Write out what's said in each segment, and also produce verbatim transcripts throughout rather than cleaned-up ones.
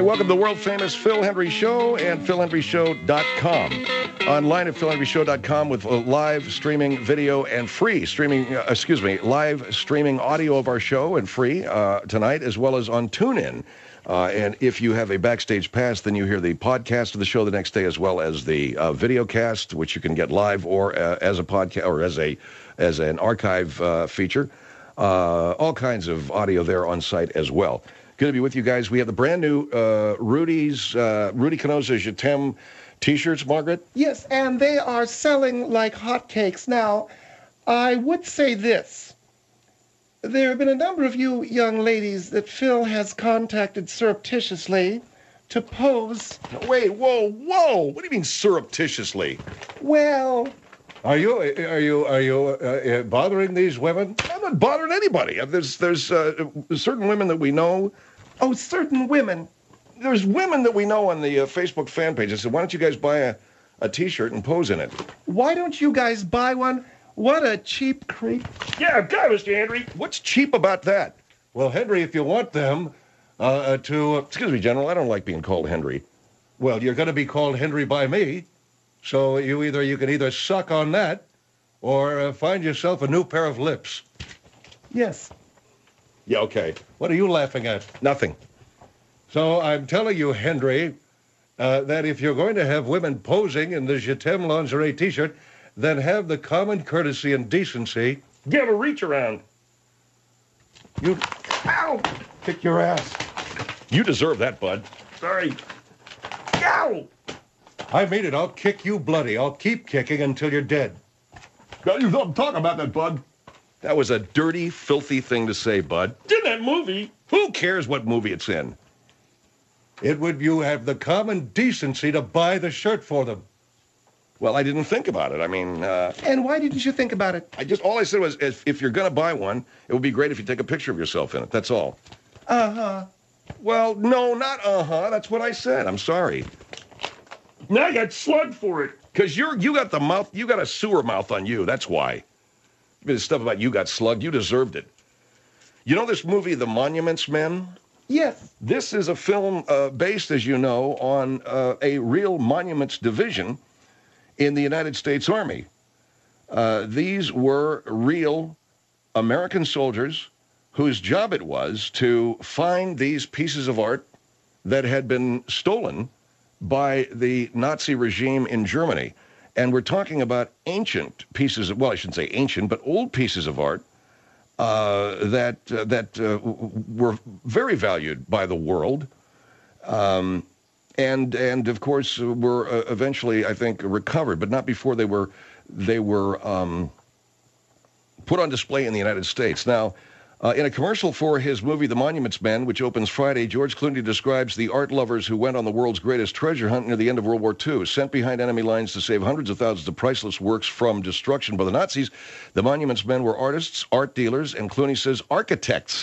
welcome to the world-famous Phil Hendrie Show and phil hendrie show dot com. Online at phil hendrie show dot com with live streaming video and free streaming, uh, excuse me, live streaming audio of our show and free uh, tonight, as well as on TuneIn. Uh, and if you have a Backstage Pass, then you hear the podcast of the show the next day, as well as the uh, video cast, which you can get live or uh, as a podcast or as a as an archive uh, feature. Uh, all kinds of audio there on site as well. Good to be with you guys. We have the brand new uh, Rudy's, uh, Rudy Canosa Je T'aime t-shirts, Margaret. Yes, and they are selling like hotcakes. Now, I would say this. There have been a number of you young ladies that Phil has contacted surreptitiously to pose. No, wait, whoa, whoa. What do you mean surreptitiously? Well... Are you are you are you uh, bothering these women? I'm not bothering anybody. There's there's uh, certain women that we know. Oh, certain women. There's women that we know on the uh, Facebook fan page. I said, why don't you guys buy a, a T-shirt and pose in it? Why don't you guys buy one? What a cheap creep. Yeah, God, Mister Henry. What's cheap about that? Well, Henry, if you want them uh, to... Uh, Excuse me, General, I don't like being called Henry. Well, you're going to be called Henry by me. So you either you can either suck on that or uh, find yourself a new pair of lips. Yes. Yeah, okay. What are you laughing at? Nothing. So I'm telling you, Henry, uh, that if you're going to have women posing in the Je T'aime lingerie T-shirt, then have the common courtesy and decency. Give a reach around. You... Ow! Kick your ass. You deserve that, bud. Sorry. Ow! I mean it. I'll kick you bloody. I'll keep kicking until you're dead. You don't talk about that, bud. That was a dirty, filthy thing to say, bud. In that movie. Who cares what movie it's in? It would you have the common decency to buy the shirt for them. Well, I didn't think about it. I mean, uh... And why didn't you think about it? I just, all I said was, if, if you're going to buy one, it would be great if you take a picture of yourself in it. That's all. Uh-huh. Well, no, not uh-huh. That's what I said. I'm sorry. Now I got slugged for it. Because you're, you got the mouth, you got a sewer mouth on you. That's why. This stuff about you got slugged, you deserved it. You know this movie, The Monuments Men? Yes. This is a film uh, based, as you know, on uh, a real monuments division in the United States Army. Uh, these were real American soldiers whose job it was to find these pieces of art that had been stolen by the Nazi regime in Germany. And we're talking about ancient pieces of, well, I shouldn't say ancient, but old pieces of art uh, that uh, that uh, were very valued by the world. Um, and, and of course, were uh, eventually, I think, recovered, but not before they were, they were um, put on display in the United States. Now, Uh, in a commercial for his movie, The Monuments Men, which opens Friday, George Clooney describes the art lovers who went on the world's greatest treasure hunt near the end of World War Two. Sent behind enemy lines to save hundreds of thousands of priceless works from destruction by the Nazis, the Monuments Men were artists, art dealers, and Clooney says architects.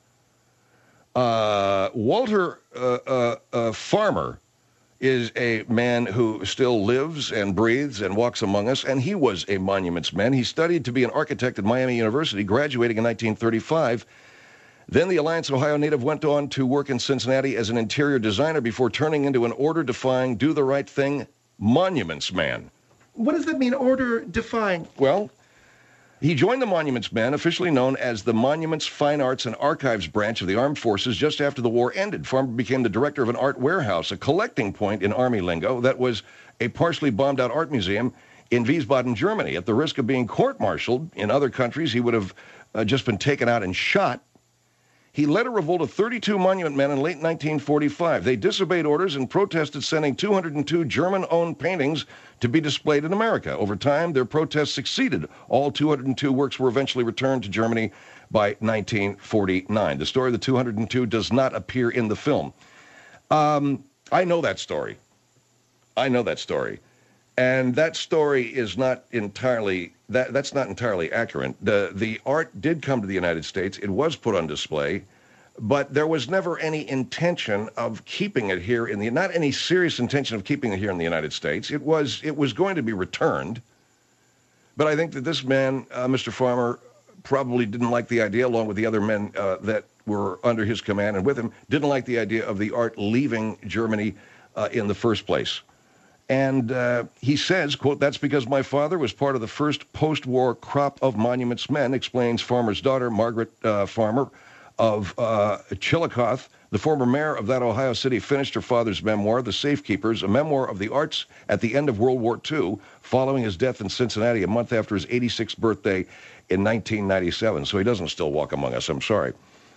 Uh, Walter uh, uh, uh, Farmer is a man who still lives and breathes and walks among us, and he was a Monuments Man. He studied to be an architect at Miami University, graduating in nineteen thirty-five. Then the Alliance, Ohio native went on to work in Cincinnati as an interior designer before turning into an order-defying, do-the-right-thing Monuments Man. What does that mean, order-defying? Well, he joined the Monuments Men, officially known as the Monuments, Fine Arts, and Archives branch of the Armed Forces just after the war ended. Farmer became the director of an art warehouse, a collecting point in Army lingo, that was a partially bombed-out art museum in Wiesbaden, Germany. At the risk of being court-martialed in other countries, he would have uh, just been taken out and shot. He led a revolt of thirty-two monument men in late nineteen forty-five. They disobeyed orders and protested sending two hundred two German-owned paintings to be displayed in America. Over time, their protests succeeded. All two hundred two works were eventually returned to Germany by nineteen forty-nine. The story of the two hundred two does not appear in the film. Um, I know that story. I know that story. And that story is not entirely, that, that's not entirely accurate. The, the art did come to the United States. It was put on display, but there was never any intention of keeping it here in the, not any serious intention of keeping it here in the United States. It was, it was going to be returned. But I think that this man, uh, Mister Farmer, probably didn't like the idea, along with the other men uh, that were under his command and with him, didn't like the idea of the art leaving Germany uh, in the first place. And uh, he says, quote, "That's because my father was part of the first post-war crop of monuments men," explains Farmer's daughter, Margaret uh, Farmer of uh, Chillicothe. The former mayor of that Ohio city finished her father's memoir, The Safekeepers, a memoir of the arts at the end of World War Two, following his death in Cincinnati a month after his eighty-sixth birthday in nineteen ninety-seven. So he doesn't still walk among us, I'm sorry.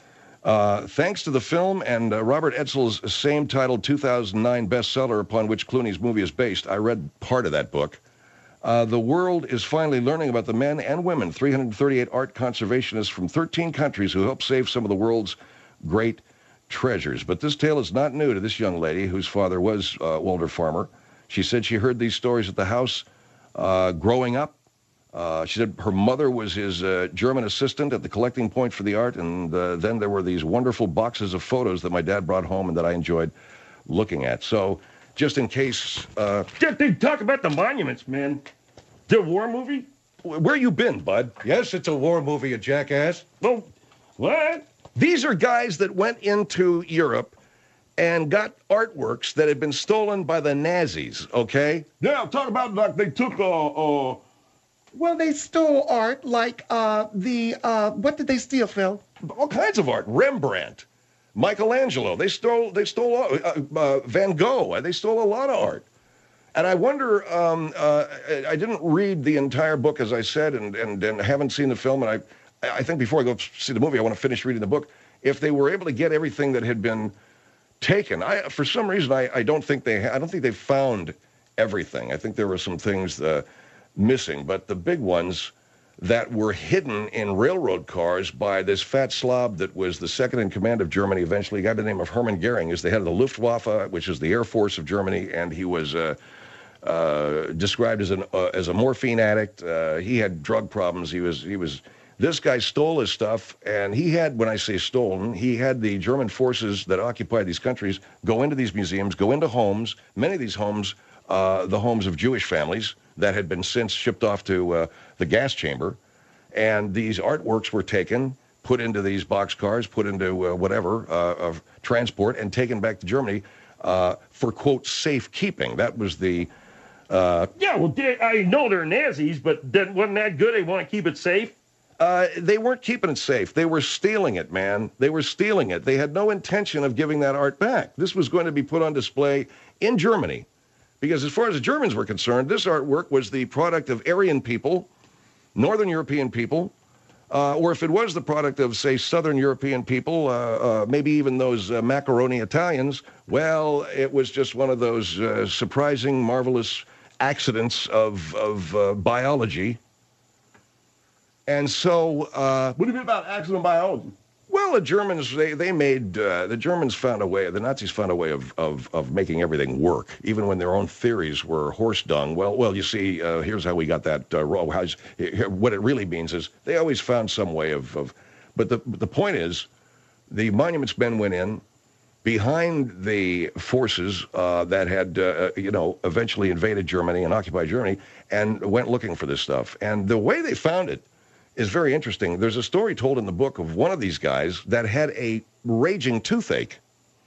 Uh, thanks to the film and uh, Robert Etzel's same-titled two thousand nine bestseller upon which Clooney's movie is based, I read part of that book, uh, the world is finally learning about the men and women, three hundred thirty-eight art conservationists from thirteen countries who helped save some of the world's great treasures. But this tale is not new to this young lady whose father was uh, Walter Farmer. She said she heard these stories at the house uh, growing up. Uh, she said her mother was his uh, German assistant at the collecting point for the art, and uh, then there were these wonderful boxes of photos that my dad brought home and that I enjoyed looking at. So, just in case... Uh, Just they talk about the monuments, man. The war movie? where you been, bud? Yes, it's a war movie, a jackass. Well, what? These are guys that went into Europe and got artworks that had been stolen by the Nazis, okay? Yeah, talk about like they took, uh, uh... Well, they stole art like uh, the, uh, what did they steal, Phil? All kinds of art. Rembrandt, Michelangelo. They stole, they stole uh, uh, Van Gogh. They stole a lot of art. And I wonder, um, uh, I didn't read the entire book, as I said, and, and, and haven't seen the film, and I, I think before I go see the movie, I want to finish reading the book. If they were able to get everything that had been taken, I, for some reason, I, I don't think they, I don't think they found everything. I think there were some things uh, missing, but the big ones that were hidden in railroad cars by this fat slob that was the second in command of Germany eventually, a guy by the name of Hermann Goering, is the head of the Luftwaffe, which is the Air Force of Germany, and he was uh, uh, described as an uh, as a morphine addict. Uh, he had drug problems. He was he was. This guy stole his stuff, and he had, when I say stolen, he had the German forces that occupied these countries go into these museums, go into homes, many of these homes, uh, the homes of Jewish families that had been since shipped off to uh, the gas chamber, and these artworks were taken, put into these boxcars, put into uh, whatever, uh, of transport, and taken back to Germany uh, for, quote, safekeeping. That was the... Uh, Yeah, well, they, I know they're Nazis, but that wasn't that good. They want to keep it safe. Uh, they weren't keeping it safe. They were stealing it, man. They were stealing it. They had no intention of giving that art back. This was going to be put on display in Germany, because as far as the Germans were concerned, this artwork was the product of Aryan people, Northern European people, uh, or if it was the product of, say, Southern European people, uh, uh, maybe even those uh, macaroni Italians, well, it was just one of those uh, surprising, marvelous accidents of, of uh, biology. And so, uh, What do you mean about accident biology? well, the Germans, they, they made, uh, the Germans found a way, the Nazis found a way of, of, of making everything work, even when their own theories were horse dung. Well, well, you see, uh, here's how we got that uh, wrong. How's, what it really means is they always found some way of, of but the, the point is, the monuments men went in behind the forces uh, that had, uh, you know, eventually invaded Germany and occupied Germany and went looking for this stuff. And the way they found it is very interesting. There's a story told in the book of one of these guys that had a raging toothache.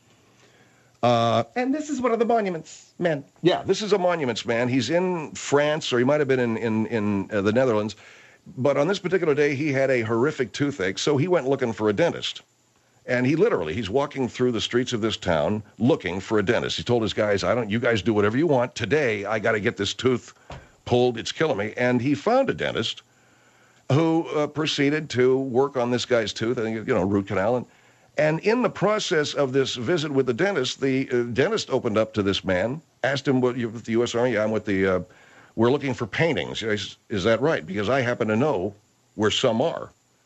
Uh, And this is one of the monuments men. yeah, this is a monuments man. He's in France, or he might have been in, in, in uh, the Netherlands. But on this particular day, he had a horrific toothache, so he went looking for a dentist. And he literally, he's walking through the streets of this town looking for a dentist. He told his guys, I don't, you guys do whatever you want. Today, I got to get this tooth pulled. It's killing me. And he found a dentist who uh, proceeded to work on this guy's tooth, and you know, root canal. And, and in the process of this visit with the dentist, the uh, dentist opened up to this man, asked him, what, you with the U S Army? Yeah, I'm with the, uh, we're looking for paintings. Says, is that right? Because I happen to know where some are.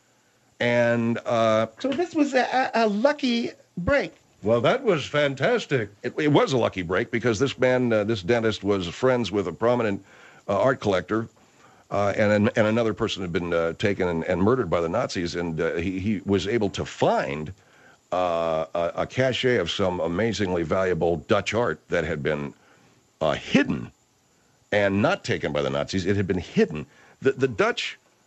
And uh, So this was a, a lucky break. Well, that was fantastic. it, it was a lucky break, because this man, uh, this dentist, was friends with a prominent uh, art collector. Uh, and and another person had been uh, taken and, and murdered by the Nazis, and uh, he, he was able to find uh, a, a cache of some amazingly valuable Dutch art that had been uh, hidden and not taken by the Nazis. It had been hidden. The, the Dutch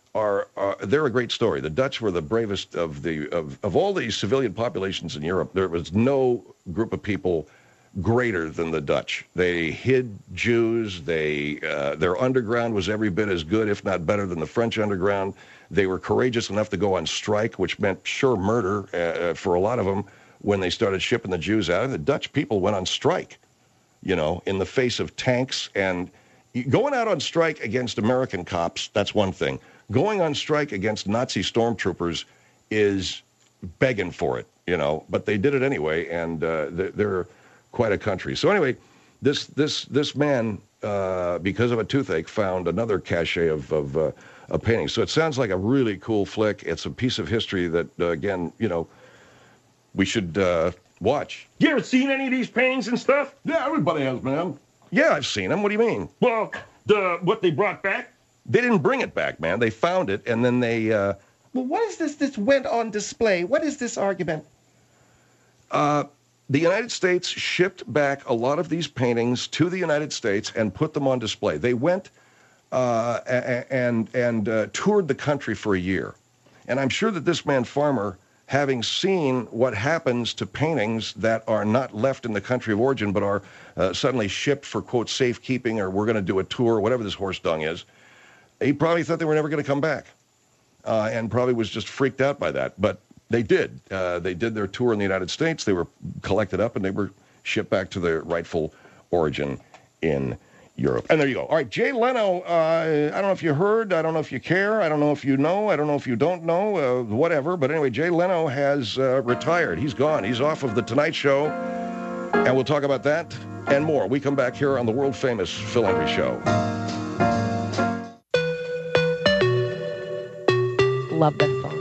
are, are they're a great story. The Dutch were the bravest of the of, of all the civilian populations in Europe. There was no group of people greater than the Dutch. They hid Jews. They uh, their underground was every bit as good, if not better, than the French underground. They were courageous enough to go on strike, which meant sure murder uh, for a lot of them when they started shipping the Jews out. The Dutch people went on strike, you know, in the face of tanks. And going out on strike against American cops, that's one thing. Going on strike against Nazi stormtroopers is begging for it, you know. But they did it anyway, and uh, they're... they're quite a country. So anyway, this this this man, uh, because of a toothache, found another cache of of, uh, of paintings. So it sounds like a really cool flick. It's a piece of history that, uh, again, you know, we should uh, watch. You ever seen any of these paintings and stuff? Yeah, everybody has, man. Yeah, I've seen them. What do you mean? Well, the what they brought back? They didn't bring it back, man. They found it, and then they... Uh, Well, what is this? This went on display. What is this argument? Uh... The United States shipped back a lot of these paintings to the United States and put them on display. They went uh, and and uh, toured the country for a year. And I'm sure that this man Farmer, having seen what happens to paintings that are not left in the country of origin but are uh, suddenly shipped for, quote, safekeeping, or we're going to do a tour, whatever this horse dung is, he probably thought they were never going to come back uh, and probably was just freaked out by that. But they did. Uh, they did their tour in the United States. They were collected up, and they were shipped back to their rightful origin in Europe. And there you go. All right, Jay Leno, uh, I don't know if you heard. I don't know if you care. I don't know if you know. I don't know if you don't know. Uh, whatever. But anyway, Jay Leno has uh, retired. He's gone. He's off of The Tonight Show. And we'll talk about that and more. We come back here on the world-famous Phil Hendrie Show. Love that song.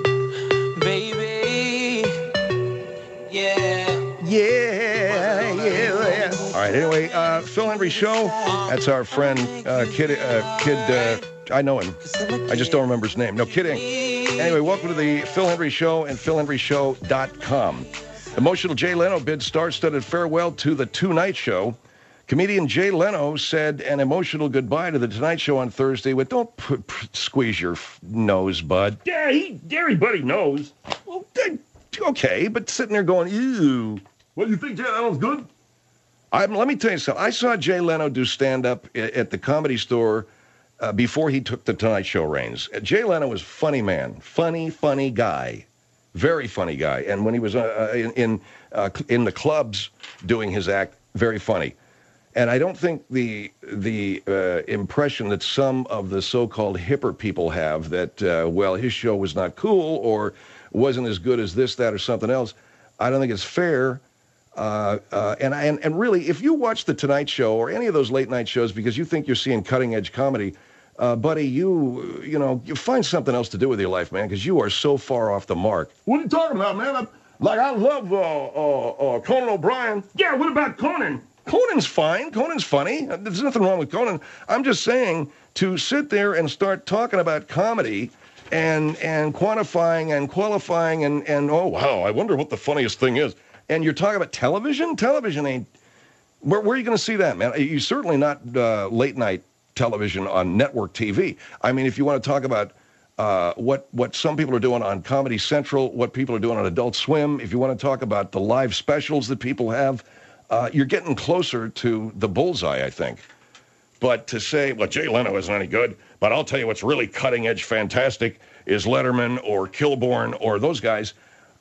Yeah, yeah, yeah. All right, anyway, uh, Phil Hendrie Show. That's our friend, uh, Kid, uh, Kid, uh, I know him. I just don't remember his name. No, kidding. Anyway, welcome to the Phil Hendrie Show and phil hendrie show dot com. Emotional Jay Leno bids star-studded farewell to The Tonight Show. Comedian Jay Leno said an emotional goodbye to The Tonight Show on Thursday with, don't p- p- squeeze your f- nose, bud. Yeah, he, everybody knows. Well, okay, but sitting there going, ew. What, you think Jay Leno's good? I'm, let me tell you something. I saw Jay Leno do stand-up at the Comedy Store uh, before he took the Tonight Show reins. Jay Leno was a funny man. Funny, funny guy. Very funny guy. And when he was uh, in in, uh, in the clubs doing his act, very funny. And I don't think the the uh, impression that some of the so-called hipper people have that, uh, well, his show was not cool or wasn't as good as this, that, or something else, I don't think it's fair. Uh, uh, and, and and really, if you watch The Tonight Show or any of those late-night shows because you think you're seeing cutting-edge comedy, uh, buddy, you you know, you find something else to do with your life, man, because you are so far off the mark. What are you talking about, man? I, like, I love uh, uh, uh, Conan O'Brien. Yeah, what about Conan? Conan's fine. Conan's funny. There's nothing wrong with Conan. I'm just saying, to sit there and start talking about comedy and and quantifying and qualifying and, and oh, wow, I wonder what the funniest thing is. And you're talking about television? Television ain't... Where, where are you going to see that, man? You're certainly not uh, late-night television on network T V. I mean, if you want to talk about uh, what, what some people are doing on Comedy Central, what people are doing on Adult Swim, if you want to talk about the live specials that people have, uh, you're getting closer to the bullseye, I think. But to say, well, Jay Leno isn't any good, but I'll tell you what's really cutting-edge fantastic is Letterman or Kilborn or those guys.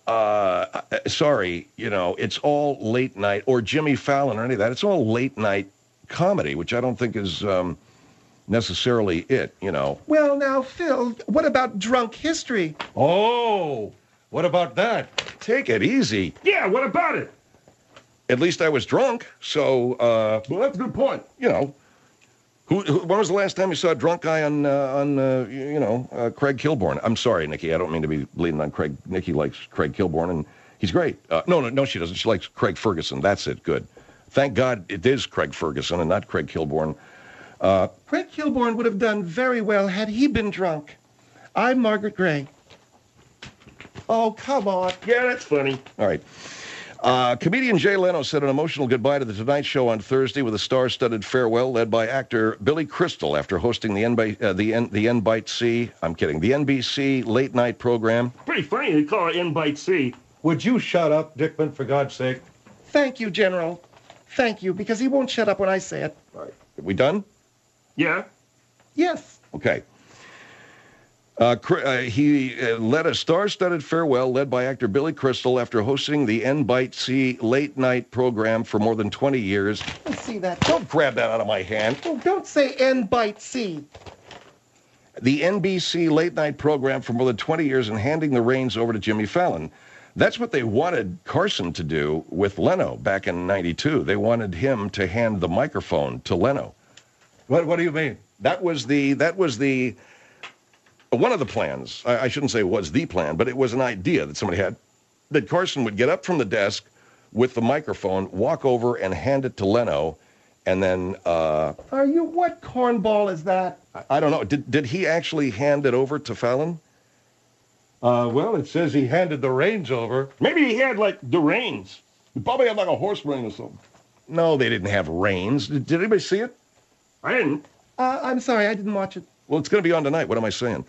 Uh, sorry, you know, it's all late night, or Jimmy Fallon or any of that. It's all late night comedy, which I don't think is um, necessarily it, you know. Well, now, Phil, what about Drunk History? Oh, what about that? Take it easy. Yeah, what about it? At least I was drunk, so, uh, Well, that's a good point. you know. Who, who, when was the last time you saw a drunk guy on, uh, on uh, you know, uh, Craig Kilborn? I'm sorry, Nikki. I don't mean to be bleeding on Craig. Nikki likes Craig Kilborn, and he's great. Uh, no, no, no, she doesn't. She likes Craig Ferguson. That's it. Good. Thank God it is Craig Ferguson and not Craig Kilborn. Uh, Craig Kilborn would have done very well had he been drunk. I'm Margaret Gray. Oh, come on. Yeah, that's funny. all right. Uh, comedian Jay Leno said an emotional goodbye to The Tonight Show on Thursday with a star-studded farewell led by actor Billy Crystal after hosting the N B C, uh, the N, the N Bite C. I'm kidding. The N B C late night program. Pretty funny they call it N Bite C. Would you shut up, Dickman, for God's sake? Thank you, General. Thank you, because he won't shut up when I say it. All right. Are we done? Yeah. Yes. Okay. Uh, uh, he uh, led a star-studded farewell led by actor Billy Crystal after hosting the N Bite C late night program for more than twenty years. Let's see that. Don't grab that out of my hand. Oh, don't say N bite C. The N B C late night program for more than twenty years and handing the reins over to Jimmy Fallon. That's what they wanted Carson to do with Leno back in ninety-two. They wanted him to hand the microphone to Leno. What, what do you mean? That was the, that was the, one of the plans. I, I shouldn't say it was the plan, but it was an idea that somebody had, that Carson would get up from the desk with the microphone, walk over and hand it to Leno, and then, uh, Are you, what cornball is that? I, I don't know, did, did he actually hand it over to Fallon? Uh, well, it says he handed the reins over. Maybe he had, like, the reins. He probably had like a horse rein or something. No, they didn't have reins. Did, did anybody see it? I didn't. Uh, I'm sorry, I didn't watch it. Well, it's going to be on tonight. What am I saying?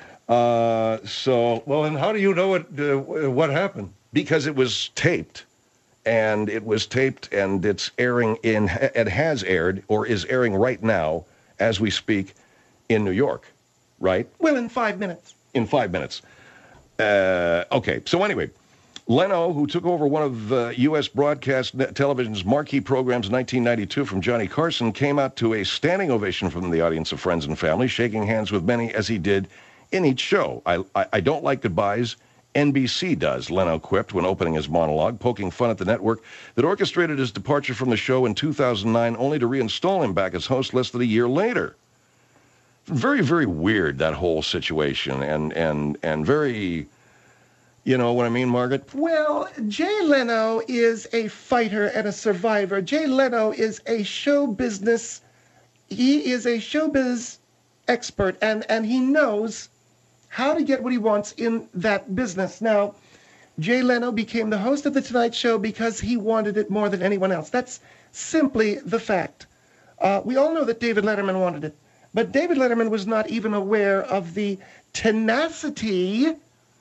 Uh, so, Well, and how do you know it, uh, what happened? because it was taped, and it was taped, and it's airing in, it has aired, or is airing right now, as we speak, in New York, right? Well, in five minutes. In five minutes. Uh, okay, so anyway, Leno, who took over one of uh, U S broadcast net television's marquee programs in nineteen ninety-two from Johnny Carson, came out to a standing ovation from the audience of friends and family, shaking hands with many as he did in each show. I, I, I don't like goodbyes. N B C does, Leno quipped when opening his monologue, poking fun at the network that orchestrated his departure from the show in two thousand nine, only to reinstall him back as host less than a year later. Very, very weird, that whole situation, and and and very, you know what I mean, Margaret? Well, Jay Leno is a fighter and a survivor. Jay Leno is a show business, he is a showbiz expert, and, and he knows how to get what he wants in that business. Now, Jay Leno became the host of The Tonight Show because he wanted it more than anyone else. That's simply the fact. Uh, we all know that David Letterman wanted it, but David Letterman was not even aware of the tenacity,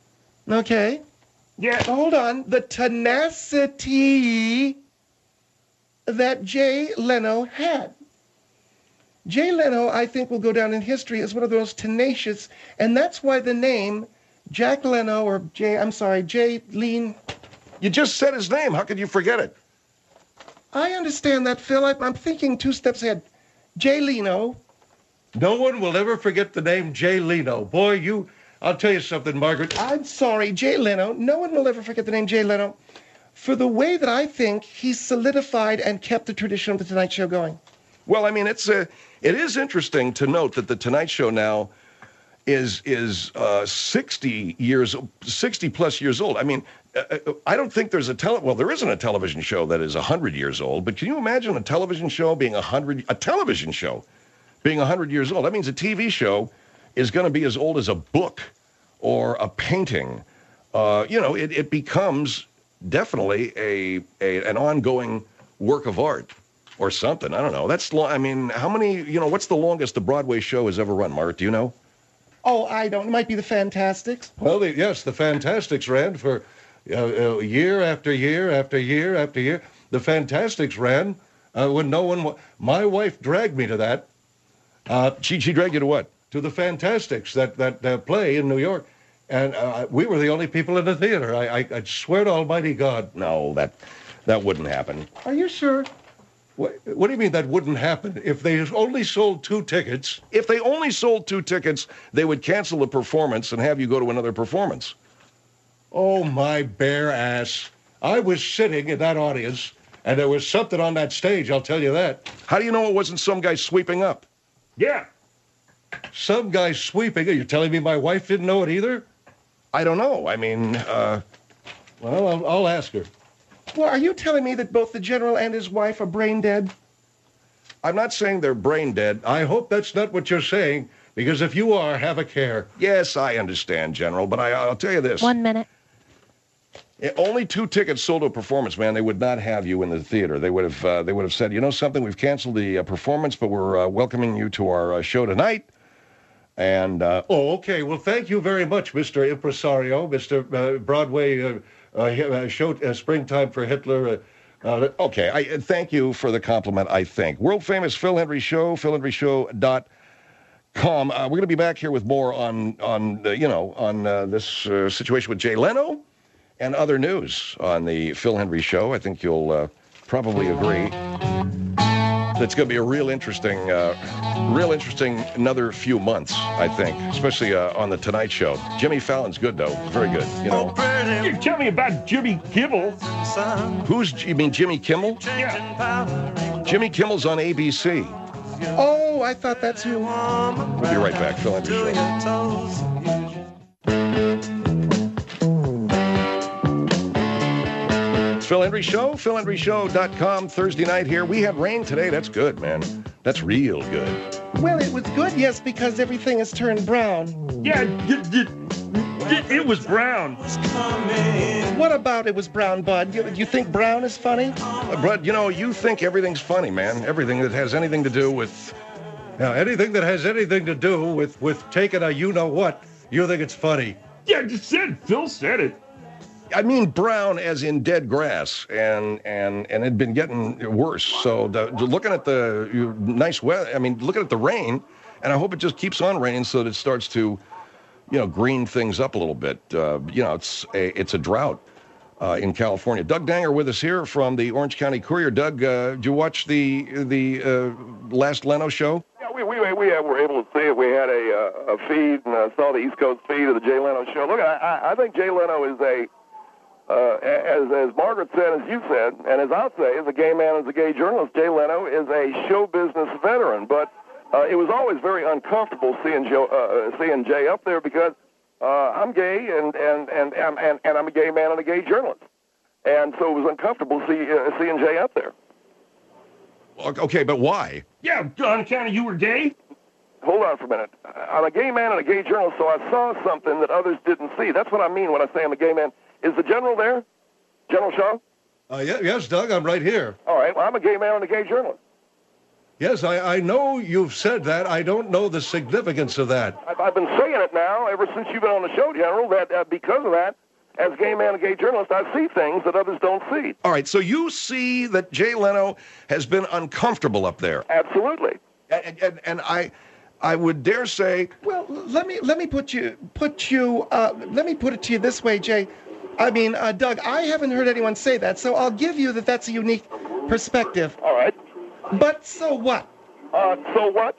okay? Yeah. Hold on. The tenacity that Jay Leno had. Jay Leno, I think, will go down in history as one of the most tenacious, and that's why the name Jack Leno, or Jay, I'm sorry, Jay Lean. You just said his name. How could you forget it? I understand that, Phil. I, I'm thinking two steps ahead. Jay Leno. No one will ever forget the name Jay Leno. Boy, you, I'll tell you something, Margaret. I'm sorry, Jay Leno. No one will ever forget the name Jay Leno for the way that I think he solidified and kept the tradition of The Tonight Show going. Well, I mean, it's a, it is interesting to note that the Tonight Show now is is uh, sixty years, sixty plus years old. I mean, uh, I don't think there's a tele. Well, there isn't a television show that is a hundred years old. But can you imagine a television show being a hundred? A television show being a hundred years old? That means a T V show is going to be as old as a book or a painting. Uh, you know, it, it becomes definitely a, a an ongoing work of art. Or something. I don't know. That's long. I mean, how many, you know, what's the longest a Broadway show has ever run, Mark? Do you know? Oh, I don't. It might be the Fantastics. Well, the, yes, the Fantastics ran for uh, uh, year after year after year after year. The Fantastics ran uh, when no one... Wa- My wife dragged me to that. Uh, she, she dragged you to what? To the Fantastics, that, that uh, play in New York. And uh, we were the only people in the theater. I, I, I swear to Almighty God. No, that that wouldn't happen. Are you sure? What, what do you mean that wouldn't happen? If they only sold two tickets... If they only sold two tickets, they would cancel the performance and have you go to another performance. Oh, my bare ass. I was sitting in that audience, and there was something on that stage, I'll tell you that. How do you know it wasn't some guy sweeping up? Yeah. Some guy sweeping. Are you telling me my wife didn't know it either? I don't know. I mean, uh... Well, I'll, I'll ask her. Well, are you telling me that both the general and his wife are brain dead? I'm not saying they're brain dead. I hope that's not what you're saying, because if you are, have a care. Yes, I understand, General, but I, I'll tell you this. One minute. Eh, Only two tickets sold to a performance, man. They would not have you in the theater. They would have uh, they would have said, you know something, we've canceled the uh, performance, but we're uh, welcoming you to our uh, show tonight. And uh, Oh, okay. Well, thank you very much, Mister Impresario, Mister Uh, Broadway uh, uh, uh, show, uh, Springtime for Hitler. Uh, uh, okay, I uh, thank you for the compliment, I think. World famous Phil Hendry Show, phil hendry show dot com. Uh, we're going to be back here with more on, on uh, you know, on uh, this uh, situation with Jay Leno and other news on the Phil Hendry Show. I think you'll uh, probably agree. It's going to be a real interesting, uh, real interesting another few months, I think, especially uh, on the Tonight Show. Jimmy Fallon's good, though. Very good, you know. You tell me about Jimmy Kimmel. Who's, you mean Jimmy Kimmel? Yeah. Jimmy Kimmel's on A B C. Oh, I thought that's who. We'll be right back. Phil Hendry Show. Phil Hendry Show, phil hendry show dot com, Thursday night here. We had rain today. That's good, man. That's real good. Well, it was good, yes, because everything has turned brown. Yeah, d- d- d- it was brown. What about it was brown, Bud? You, you think brown is funny? Uh, Bud, you know, you think everything's funny, man. Everything that has anything to do with... now, anything that has anything to do with, with taking a you-know-what, you think it's funny. Yeah, I just said, Phil said it. I mean brown as in dead grass, and and and it had been getting worse. So the, the- looking at the you- nice weather, I mean, looking at the rain, and I hope it just keeps on raining so that it starts to, you know, green things up a little bit. Uh, you know, it's a it's a drought uh, in California. Doug Danger with us here from the Orange County Courier. Doug, uh, did you watch the the uh, last Leno show? Yeah, we we we were able to see it. We had a uh, a feed and uh, saw the East Coast feed of the Jay Leno show. Look, I I I think Jay Leno is a Uh, as as Margaret said, as you said, and as I'll say, as a gay man, as a gay journalist, Jay Leno is a show business veteran. But uh, it was always very uncomfortable seeing Joe, uh, seeing Jay up there because uh, I'm gay and and, and and and and I'm a gay man and a gay journalist, and so it was uncomfortable see, uh, seeing Jay up there. Okay, but why? Yeah, on account of you were gay? Hold on for a minute. I'm a gay man and a gay journalist, so I saw something that others didn't see. That's what I mean when I say I'm a gay man. Is the general there? General Shaw? Uh, yeah, yes, Doug, I'm right here. All right, well, I'm a gay man and a gay journalist. Yes, I, I know you've said that. I don't know the significance of that. I've, I've been saying it now ever since you've been on the show, General, that uh, because of that, as a gay man and a gay journalist, I see things that others don't see. All right, so you see that Jay Leno has been uncomfortable up there. Absolutely. And, and, and I I would dare say, Well, let me let me put you put you uh, let me put it to you this way, Jay. I mean, uh, Doug, I haven't heard anyone say that, so I'll give you that that's a unique perspective. All right. But so what? Uh, so what?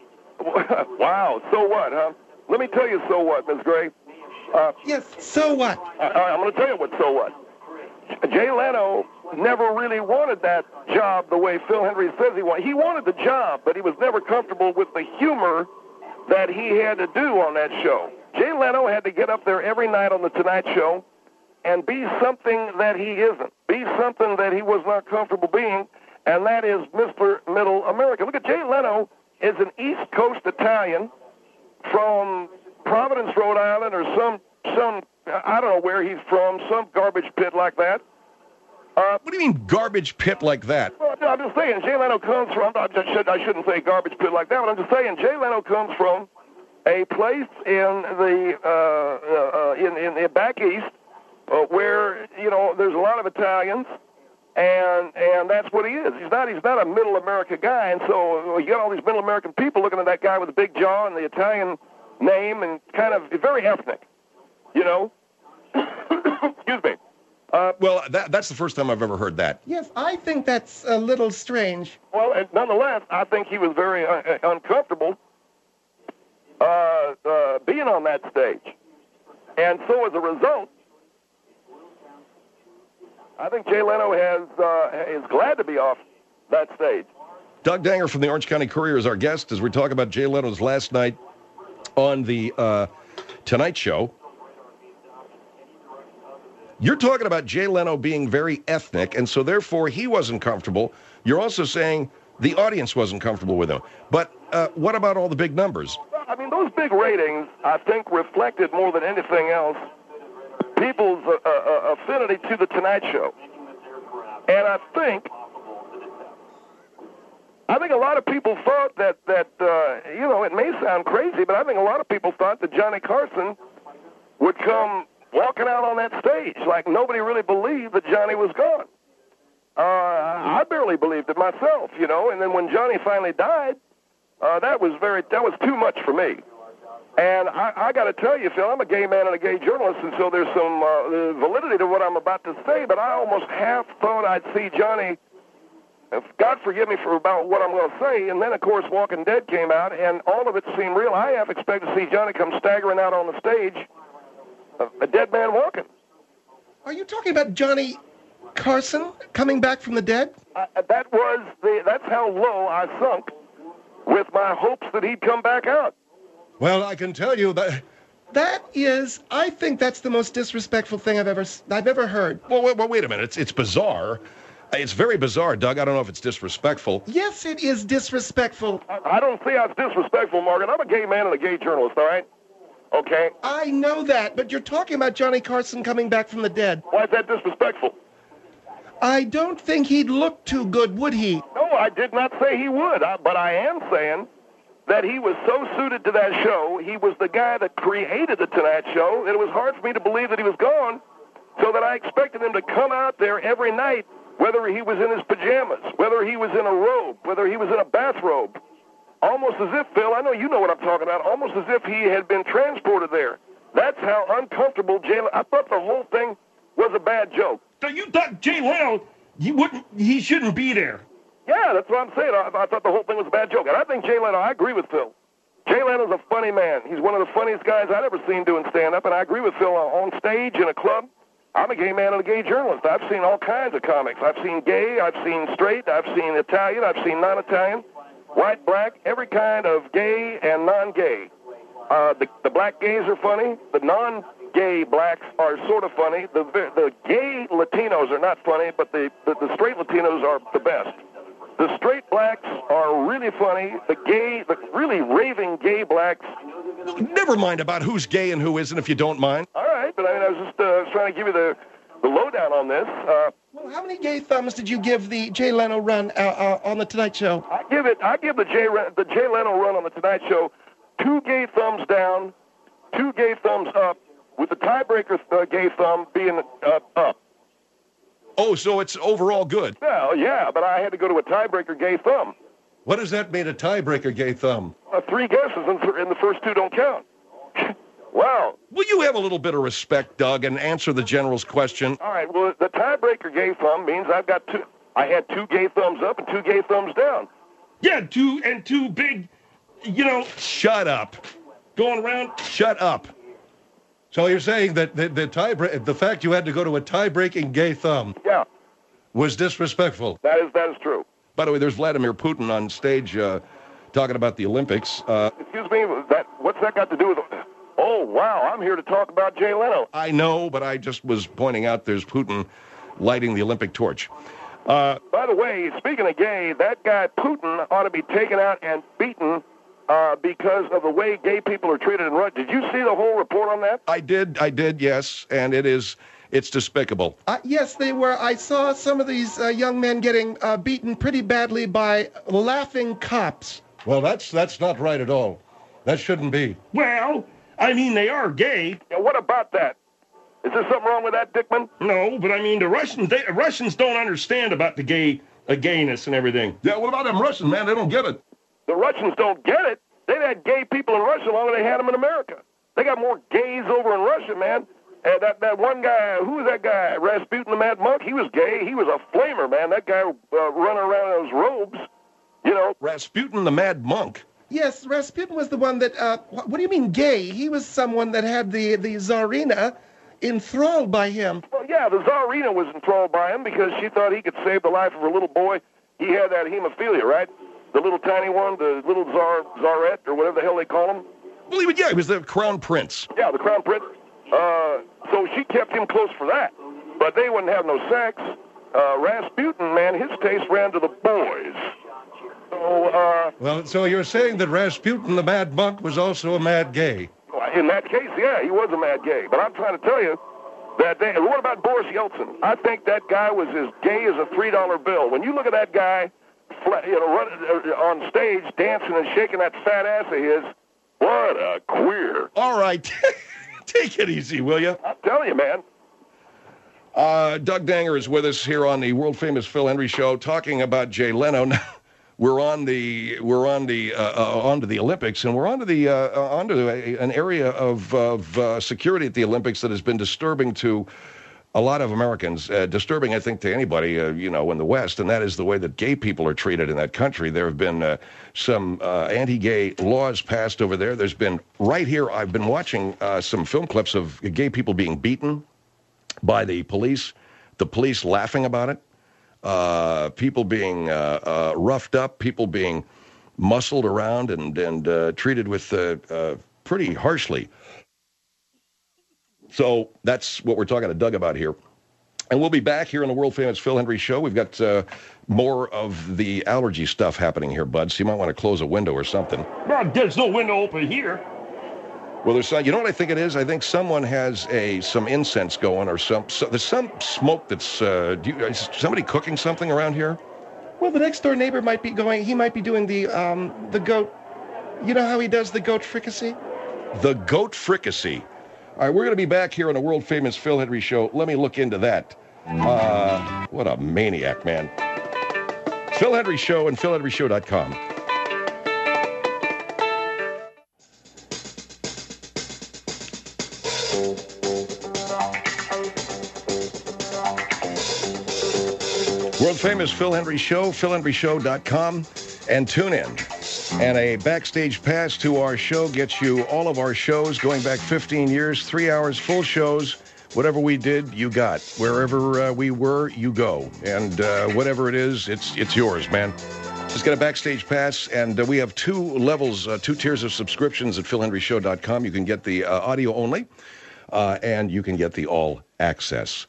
Wow, so what, huh? Let me tell you so what, Miss Gray. Uh, Yes, so what? I, I'm going to tell you what so what. Jay Leno never really wanted that job the way Phil Hendry says he wanted. He wanted the job, but he was never comfortable with the humor that he had to do on that show. Jay Leno had to get up there every night on the Tonight Show and be something that he isn't, be something that he was not comfortable being, and that is Mister Middle America. Look at Jay Leno is an East Coast Italian from Providence, Rhode Island, or some, some I don't know where he's from, some garbage pit like that. Uh, what do you mean garbage pit like that? well, I'm just saying, Jay Leno comes from, I, just should, I shouldn't say garbage pit like that, but I'm just saying, Jay Leno comes from a place in the, uh, uh, in, in the back east, uh, where, you know, there's a lot of Italians, and and that's what he is. He's not he's not a middle America guy, and so you got all these middle American people looking at that guy with the big jaw and the Italian name, and kind of very ethnic, you know. Excuse me. Uh, Well, that, that's the first time I've ever heard that. Yes, I think that's a little strange. well, and nonetheless, I think he was very uh, uncomfortable uh, uh, being on that stage, and so as a result, I think Jay Leno has uh, is glad to be off that stage. Doug Danger from the Orange County Courier is our guest as we talk about Jay Leno's last night on the uh, Tonight Show. You're talking about Jay Leno being very ethnic, and so therefore he wasn't comfortable. You're also saying the audience wasn't comfortable with him. But uh, what about all the big numbers? Well, I mean, those big ratings, I think, reflected more than anything else people's uh, uh, affinity to the Tonight Show. And I think, I think a lot of people thought that, that uh, you know, it may sound crazy, but I think a lot of people thought that Johnny Carson would come walking out on that stage like nobody really believed that Johnny was gone. Uh, I barely believed it myself, you know, and then when Johnny finally died, uh, that was very, that was too much for me. And I, I got to tell you, Phil, I'm a gay man and a gay journalist, and so there's some uh, validity to what I'm about to say, but I almost half thought I'd see Johnny, God forgive me for about what I'm going to say, and then, of course, Walking Dead came out, and all of it seemed real. I half expected to see Johnny come staggering out on the stage, a, a dead man walking. Are you talking about Johnny Carson coming back from the dead? Uh, that was the, that's how low I sunk with my hopes that he'd come back out. Well, I can tell you that... That is, I think that's the most disrespectful thing I've ever I've ever heard. Well, wait, well, wait a minute. It's it's bizarre. It's very bizarre, Doug. I don't know if it's disrespectful. Yes, it is disrespectful. I, I don't see how it's disrespectful, Morgan. I'm a gay man and a gay journalist, all right? Okay? I know that, but you're talking about Johnny Carson coming back from the dead. Why is that disrespectful? I don't think he'd look too good, would he? No, I did not say he would, I, but I am saying that he was so suited to that show, he was the guy that created the Tonight Show, and it was hard for me to believe that he was gone, so that I expected him to come out there every night, whether he was in his pajamas, whether he was in a robe, whether he was in a bathrobe, almost as if, Phil, I know you know what I'm talking about, almost as if he had been transported there. That's how uncomfortable Jay Leno, I thought the whole thing was a bad joke. So you thought Jay Leno, he wouldn't, he shouldn't be there? Yeah, that's what I'm saying. I, I thought the whole thing was a bad joke. And I think Jay Leno, I agree with Phil. Jay Leno's a funny man. He's one of the funniest guys I've ever seen doing stand-up, and I agree with Phil on stage in a club. I'm a gay man and a gay journalist. I've seen all kinds of comics. I've seen gay, I've seen straight, I've seen Italian, I've seen non-Italian, white, black, every kind of gay and non-gay. Uh, the, the black gays are funny. The non-gay blacks are sort of funny. The, the gay Latinos are not funny, but the, the, the straight Latinos are the best. The straight blacks are really funny. The gay, the really raving gay blacks. Never mind about who's gay and who isn't, if you don't mind. All right, but I mean, I was just uh, trying to give you the, the lowdown on this. Uh, Well, how many gay thumbs did you give the Jay Leno run uh, uh, on the Tonight Show? I give it. I give the Jay the Jay Leno run on the Tonight Show two gay thumbs down, two gay thumbs up, with the tiebreaker uh, gay thumb being uh, up. Oh, so it's overall good. Well, yeah, but I had to go to a tiebreaker gay thumb. What does that mean, a tiebreaker gay thumb? Uh, three guesses, and, th- and the first two don't count. Wow. Will you have a little bit of respect, Doug, and answer the general's question? All right, well, the tiebreaker gay thumb means I've got two. I had two gay thumbs up and two gay thumbs down. Yeah, two and two big, you know, Shut up. going around. Shut up. So you're saying that the, the, tie the fact you had to go to a tie-breaking gay thumb Yeah, was disrespectful? that is that is true. By the way, there's Vladimir Putin on stage uh, talking about the Olympics. Uh, Excuse me, that what's that got to do with? Oh, wow, I'm here to talk about Jay Leno. I know, but I just was pointing out there's Putin lighting the Olympic torch. Uh, By the way, speaking of gay, that guy Putin ought to be taken out and beaten uh, because of the way gay people are treated in Russia. Did you see the whole report on that? I did, I did, yes, and it is, it's despicable. Uh, yes, they were. I saw some of these uh, young men getting uh, beaten pretty badly by laughing cops. Well, that's that's not right at all. That shouldn't be. Well, I mean, they are gay. Yeah, what about that? Is there something wrong with that, Dickman? No, but I mean, the Russians, they, Russians don't understand about the gay, uh, gayness and everything. Yeah, what about them Russians, man? They don't get it. The Russians don't get it. They've had gay people in Russia longer than they had them in America. They got more gays over in Russia, man. And that, that one guy, who was that guy? Rasputin the Mad Monk? He was gay. He was a flamer, man. That guy uh, running around in those robes, you know. Rasputin the Mad Monk. Yes, Rasputin was the one that, uh, what, what do you mean gay? He was someone that had the, the Tsarina enthralled by him. Well, yeah, the Tsarina was enthralled by him because she thought he could save the life of her little boy. He had that hemophilia, right? The little tiny one, the little czar, czarette, or whatever the hell they call him. Well, he would, yeah, he was the crown prince. Yeah, the crown prince. Uh, so she kept him close for that. But they wouldn't have no sex. Uh, Rasputin, man, his taste ran to the boys. So, uh... Well, so you're saying that Rasputin the Mad Monk was also a mad gay? in that case, yeah, he was a mad gay. But I'm trying to tell you, That they, what about Boris Yeltsin? I think that guy was as gay as a three dollar bill. When you look at that guy, you know, run, uh, on stage dancing and shaking that fat ass of his, what a queer. All right. Take it easy, will you? I'm telling you, man. Uh, Doug Danger is with us here on the world-famous Phil Hendrie Show, talking about Jay Leno. Now, we're on the we're on the uh, uh, onto the Olympics, and we're onto the uh, onto a, an area of of uh, security at the Olympics that has been disturbing to a lot of Americans, uh, disturbing, I think, to anybody, uh, you know, in the West, and that is the way that gay people are treated in that country. There have been uh, some uh, anti-gay laws passed over there. There's been, right here, I've been watching uh, some film clips of gay people being beaten by the police, the police laughing about it, uh, people being uh, uh, roughed up, people being muscled around and, and uh, treated with uh, uh, pretty harshly. So that's what we're talking to Doug about here. And we'll be back here on the world-famous Phil Hendrie Show. We've got uh, more of the allergy stuff happening here, bud, so you might want to close a window or something. Well, there's no window open here. Well, there's some, you know what I think it is? I think someone has a some incense going or some, so, there's some smoke that's, uh, do you, is somebody cooking something around here? Well, the next door neighbor might be going, he might be doing the, um, the goat, you know how he does the goat fricassee? The goat fricassee. All right, we're going to be back here on the world-famous Phil Hendrie Show. Let me look into that. Uh, what a maniac, man. Phil Hendrie Show and phil hendrie show dot com. World-famous Phil Hendrie Show, phil hendrie show dot com, and tune in. And a backstage pass to our show gets you all of our shows going back fifteen years, three hours, full shows. Whatever we did, you got. Wherever uh, we were, you go. And uh, whatever it is, it's it's yours, man. Just get a backstage pass, and uh, we have two levels, uh, two tiers of subscriptions at phil hendrie show dot com. You can get the uh, audio only, uh, and you can get the all access.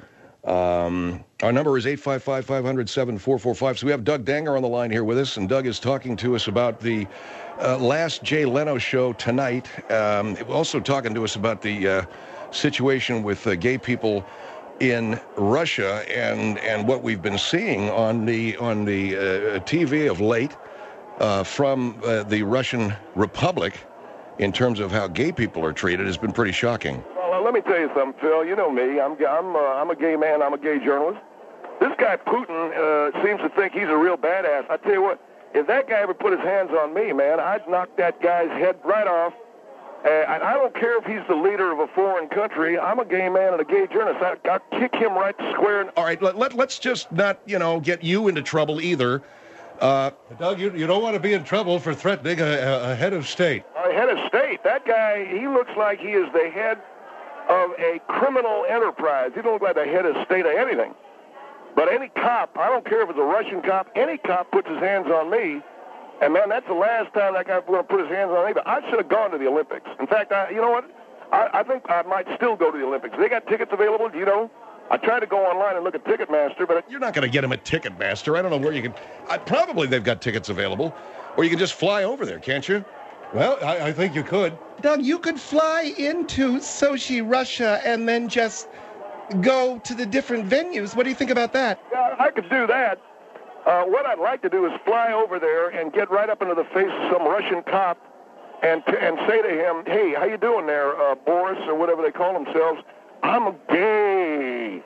Um, our number is eight five five, five hundred, seven four four five. So we have Doug Danger on the line here with us, and Doug is talking to us about the uh, last Jay Leno show tonight. Um, also talking to us about the uh, situation with uh, gay people in Russia and and what we've been seeing on the on the uh, T V of late uh, from uh, the Russian Republic in terms of how gay people are treated has been pretty shocking. Well, let me tell you something, Phil. You know me. I'm I'm uh, I'm a gay man. I'm a gay journalist. This guy Putin uh, seems to think he's a real badass. I tell you what, if that guy ever put his hands on me, man, I'd knock that guy's head right off. Uh, I, I don't care if he's the leader of a foreign country. I'm a gay man and a gay journalist. I, I'll kick him right square. In- All right, let, let, let's just not, you know, get you into trouble either. Uh, Doug, you, you don't want to be in trouble for threatening a, a head of state. A head of state. That guy, he looks like he is the head of a criminal enterprise. He don't look like the head of state of anything. But any cop, I don't care if it's a Russian cop, any cop puts his hands on me, and, man, that's the last time that guy's going to put his hands on me. But I should have gone to the Olympics. In fact, I, you know what? I, I think I might still go to the Olympics. They got tickets available, do you know? I tried to go online and look at Ticketmaster, but... It, You're not going to get them at Ticketmaster. I don't know where you can... I, probably they've got tickets available. Or you can just fly over there, can't you? Well, I, I think you could. Doug, you could fly into Sochi, Russia, and then just go to the different venues. What do you think about that? Yeah, I could do that. Uh, what I'd like to do is fly over there and get right up into the face of some Russian cop and t- and say to him, hey, how you doing there, uh, Boris, or whatever they call themselves? I'm a gay.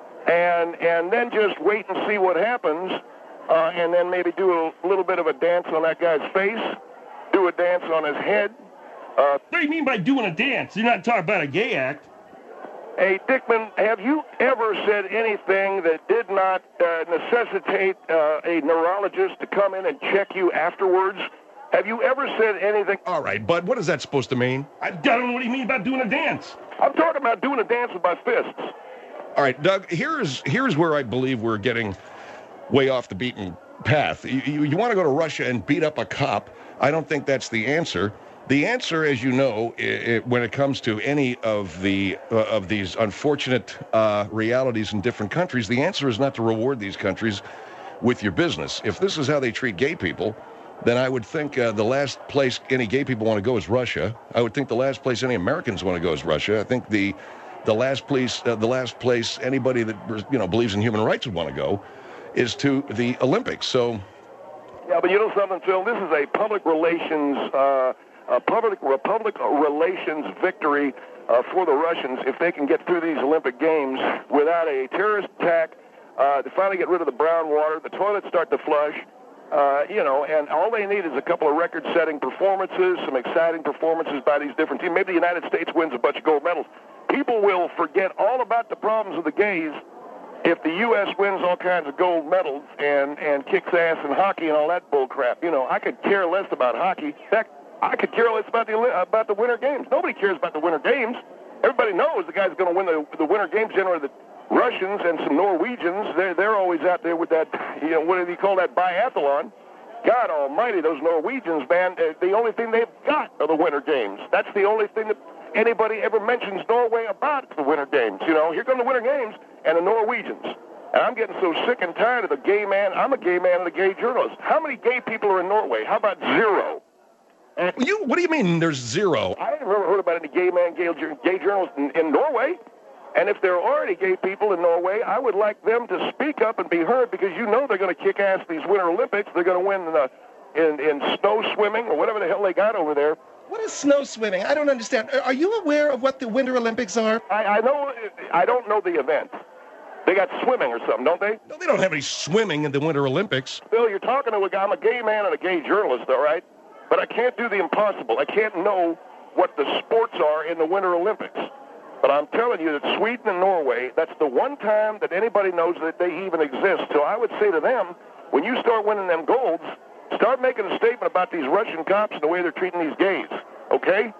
And and then just wait and see what happens, uh, and then maybe do a little bit of a dance on that guy's face, do a dance on his head. Uh, What do you mean by doing a dance? You're not talking about a gay act. Hey, Dickman, have you ever said anything that did not uh, necessitate uh, a neurologist to come in and check you afterwards? Have you ever said anything? All right, bud, what is that supposed to mean? I don't know what you mean about doing a dance. I'm talking about doing a dance with my fists. All right, Doug, here's here's where I believe we're getting way off the beaten path. You, you, you want to go to Russia and beat up a cop. I don't think that's the answer. The answer, as you know, I I when it comes to any of the uh, of these unfortunate uh, realities in different countries, the answer is not to reward these countries with your business. If this is how they treat gay people, then I would think uh, the last place any gay people want to go is Russia. I would think the last place any Americans want to go is Russia. I think the the last place, uh, the last place anybody that you know believes in human rights would want to go is to the Olympics. So, yeah, but you know something, Phil? This is a public relations, uh, a public public relations victory uh, for the Russians if they can get through these Olympic Games without a terrorist attack. Uh, to finally get rid of the brown water, the toilets start to flush. Uh, you know, and all they need is a couple of record-setting performances, some exciting performances by these different teams. Maybe the United States wins a bunch of gold medals. People will forget all about the problems of the gays if the U S wins all kinds of gold medals and, and kicks ass in hockey and all that bull crap. You know, I could care less about hockey. In fact, I could care less about the about the Winter Games. Nobody cares about the Winter Games. Everybody knows the guy's going to win the, the Winter Games. Generally, the Russians and some Norwegians, they're, they're always out there with that, you know, what do you call that, biathlon? God almighty, those Norwegians, man, the only thing they've got are the Winter Games. That's the only thing that anybody ever mentions Norway about, the Winter Games. You know, here come the Winter Games and the Norwegians. And I'm getting so sick and tired of the gay man. I'm a gay man and a gay journalist. How many gay people are in Norway? How about zero? And you, what do you mean there's zero? I haven't ever heard about any gay man, gay, gay journalists in, in Norway. And if there are already gay people in Norway, I would like them to speak up and be heard, because you know they're going to kick ass these Winter Olympics. They're going to win the, in, in snow swimming or whatever the hell they got over there. What is snow swimming? I don't understand. Are you aware of what the Winter Olympics are? I, I know. I don't know the event. They got swimming or something, don't they? No, they don't have any swimming in the Winter Olympics. Bill, you're talking to a guy. I'm a gay man and a gay journalist, all right? But I can't do the impossible. I can't know what the sports are in the Winter Olympics. But I'm telling you that Sweden and Norway, that's the one time that anybody knows that they even exist. So I would say to them, when you start winning them golds, start making a statement about these Russian cops and the way they're treating these gays, okay?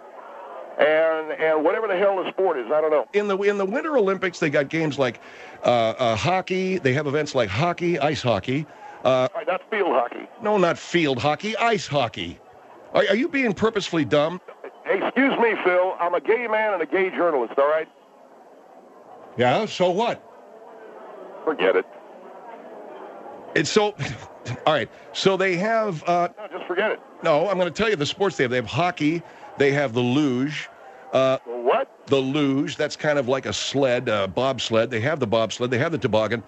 And and whatever the hell the sport is, I don't know. In the in the Winter Olympics, they got games like uh, uh, hockey. They have events like hockey, ice hockey. Uh, All right, that's field hockey. No, not field hockey, ice hockey. Are, are you being purposefully dumb? Hey, excuse me, Phil. I'm a gay man and a gay journalist, all right? Yeah, so what? Forget it. It's so... All right, so they have... Uh, No, just forget it. no, I'm going to tell you the sports they have. They have hockey. They have the luge. Uh, What? the luge, that's kind of like a sled, uh, bobsled. They have the bobsled. They have the toboggan.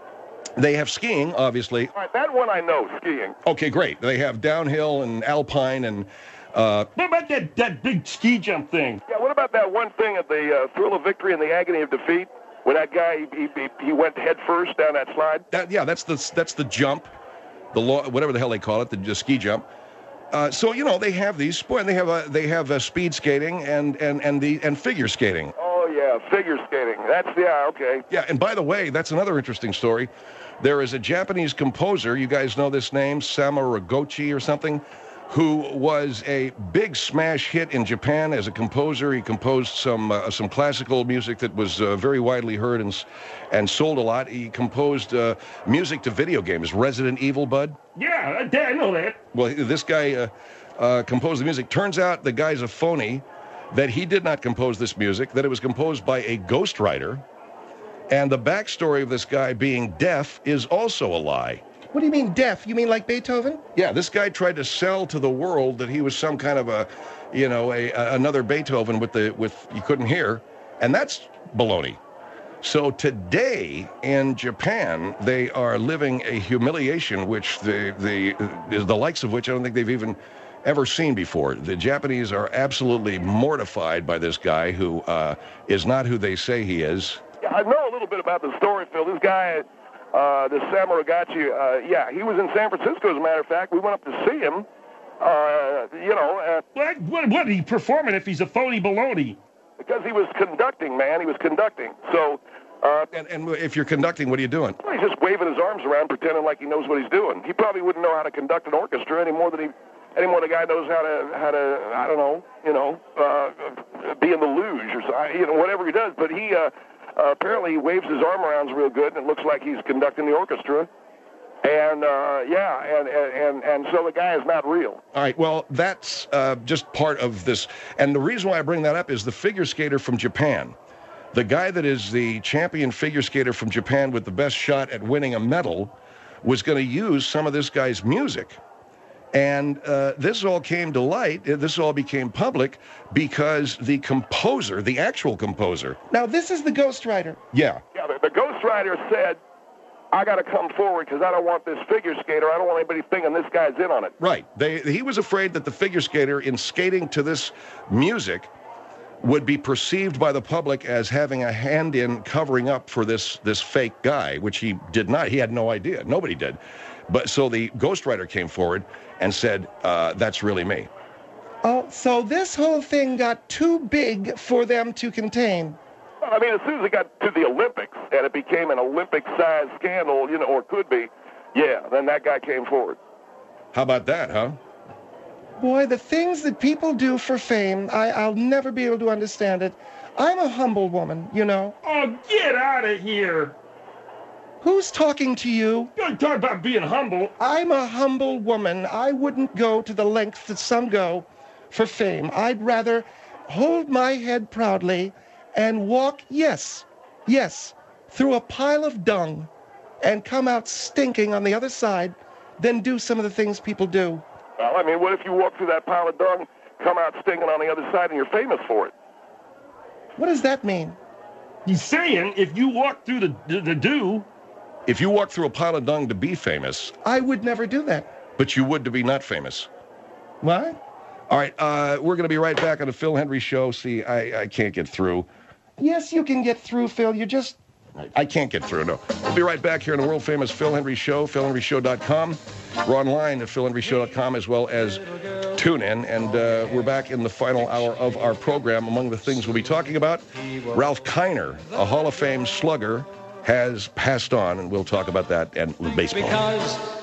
They have skiing, obviously. All right, that one I know, skiing. Okay, great. They have downhill and alpine and... Uh, What about that, that big ski jump thing? Yeah, what about that one thing at the uh, thrill of victory and the agony of defeat, when that guy, he, he, he went head first down that slide? that, yeah, that's the that's the jump, the law, whatever the hell they call it, the, the ski jump. Uh, so you know they have these sport. They have a they have a speed skating and and and the and figure skating. Oh, yeah, figure skating. That's, yeah, okay. Yeah, and by the way, that's another interesting story. There is a Japanese composer. You guys know this name, Samuragochi or something, who was a big smash hit in Japan as a composer. He composed some uh, some classical music that was uh, very widely heard and and sold a lot. He composed uh, music to video games. Resident Evil, Bud? Yeah, I, I know that. Well, this guy uh, uh, composed the music. Turns out the guy's a phony, that he did not compose this music, that it was composed by a ghostwriter. And the backstory of this guy being deaf is also a lie. What do you mean deaf? You mean like Beethoven? Yeah, this guy tried to sell to the world that he was some kind of a, you know, a, a another Beethoven with the with you couldn't hear, and that's baloney. So today in Japan, they are living a humiliation which the the the likes of which I don't think they've even ever seen before. The Japanese are absolutely mortified by this guy who uh, is not who they say he is. Yeah, I know a little bit about the story, Phil. This guy... Uh, the Samuragachi, uh, yeah, he was in San Francisco, as a matter of fact. We went up to see him. Uh, you know, uh, What, what, what are he performing if he's a phony baloney? because he was conducting, man. He was conducting. So, uh, And, and if you're conducting, what are you doing? he's just waving his arms around, pretending like he knows what he's doing. He probably wouldn't know how to conduct an orchestra any more than he, any more the guy knows how to, how to, I don't know, you know, uh, be in the luge or something, you know, whatever he does. But he, uh, uh, apparently he waves his arm around real good, and it looks like he's conducting the orchestra. And, uh, yeah, and, and, and so the guy is not real. All right, well, that's uh, just part of this. And the reason why I bring that up is the figure skater from Japan. The guy that is the champion figure skater from Japan with the best shot at winning a medal was going to use some of this guy's music. And uh, this all came to light, uh, this all became public because the composer, the actual composer. Now, this is the ghostwriter. Yeah. Yeah, the, the ghostwriter said, I got to come forward because I don't want this figure skater. I don't want anybody thinking this guy's in on it. Right. They, he was afraid that the figure skater, in skating to this music, would be perceived by the public as having a hand in covering up for this, this fake guy, which he did not. He had no idea. Nobody did. But so the ghostwriter came forward and said, uh, that's really me. Oh, so this whole thing got too big for them to contain. I mean, as soon as it got to the Olympics and it became an Olympic-sized scandal, you know, or could be, yeah, then that guy came forward. How about that, huh? Boy, the things that people do for fame, I, I'll never be able to understand it. I'm a humble woman, you know. Oh, get out of here. Who's talking to you? Don't talk about being humble. I'm a humble woman. I wouldn't go to the lengths that some go for fame. I'd rather hold my head proudly and walk, yes, yes, through a pile of dung and come out stinking on the other side than do some of the things people do. Well, I mean, what if you walk through that pile of dung, come out stinking on the other side, and you're famous for it? What does that mean? He's saying if you walk through the, the, the dew... If you walk through a pile of dung to be famous... I would never do that. But you would to be not famous. What? All right, uh, we're going to be right back on the Phil Hendrie Show. See, I, I can't get through. Yes, you can get through, Phil. You just... I can't get through, no. We'll be right back here on the world-famous Phil Hendrie Show, phil hendrie show dot com. We're online at phil hendrie show dot com as well as TuneIn. And uh, we're back in the final hour of our program. Among the things we'll be talking about, Ralph Kiner, a Hall of Fame slugger, has passed on, and we'll talk about that and baseball. Because